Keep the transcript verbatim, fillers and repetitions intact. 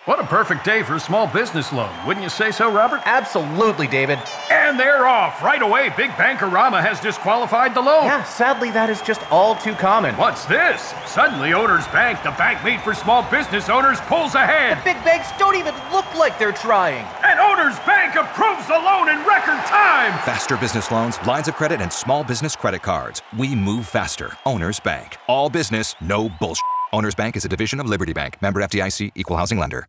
What a perfect day for a small business loan. Wouldn't you say so, Robert? Absolutely, David. And they're off. Right away, Big Bankarama has disqualified the loan. Yeah, sadly, that is just all too common. What's this? Suddenly, Owners Bank, the bank made for small business owners, pulls ahead. The big banks don't even look like they're trying. And Owners Bank approves the loan in record time. Faster business loans, lines of credit, and small business credit cards. We move faster. Owners Bank. All business, no bullshit. Owners Bank is a division of Liberty Bank. Member F D I C, Equal Housing Lender.